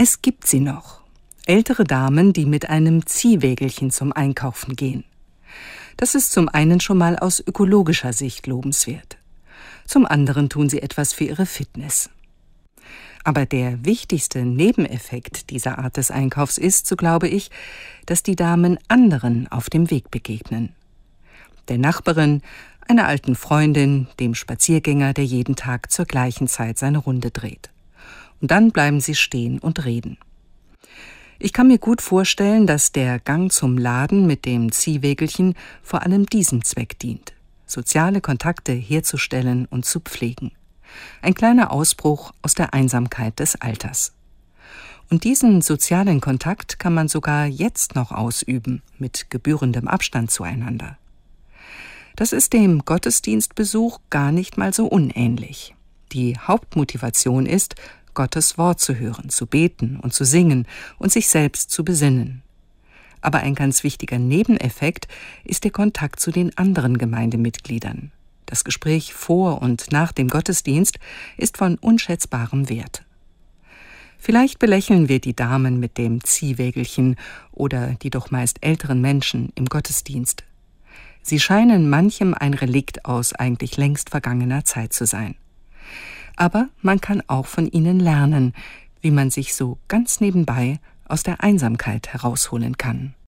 Es gibt sie noch. Ältere Damen, die mit einem Ziehwägelchen zum Einkaufen gehen. Das ist zum einen schon mal aus ökologischer Sicht lobenswert. Zum anderen tun sie etwas für ihre Fitness. Aber der wichtigste Nebeneffekt dieser Art des Einkaufs ist, so glaube ich, dass die Damen anderen auf dem Weg begegnen. Der Nachbarin, einer alten Freundin, dem Spaziergänger, der jeden Tag zur gleichen Zeit seine Runde dreht. Und dann bleiben sie stehen und reden. Ich kann mir gut vorstellen, dass der Gang zum Laden mit dem Ziehwägelchen vor allem diesem Zweck dient, soziale Kontakte herzustellen und zu pflegen. Ein kleiner Ausbruch aus der Einsamkeit des Alters. Und diesen sozialen Kontakt kann man sogar jetzt noch ausüben, mit gebührendem Abstand zueinander. Das ist dem Gottesdienstbesuch gar nicht mal so unähnlich. Die Hauptmotivation ist, Gottes Wort zu hören, zu beten und zu singen und sich selbst zu besinnen. Aber ein ganz wichtiger Nebeneffekt ist der Kontakt zu den anderen Gemeindemitgliedern. Das Gespräch vor und nach dem Gottesdienst ist von unschätzbarem Wert. Vielleicht belächeln wir die Damen mit dem Ziehwägelchen oder die doch meist älteren Menschen im Gottesdienst. Sie scheinen manchem ein Relikt aus eigentlich längst vergangener Zeit zu sein. Aber man kann auch von ihnen lernen, wie man sich so ganz nebenbei aus der Einsamkeit herausholen kann.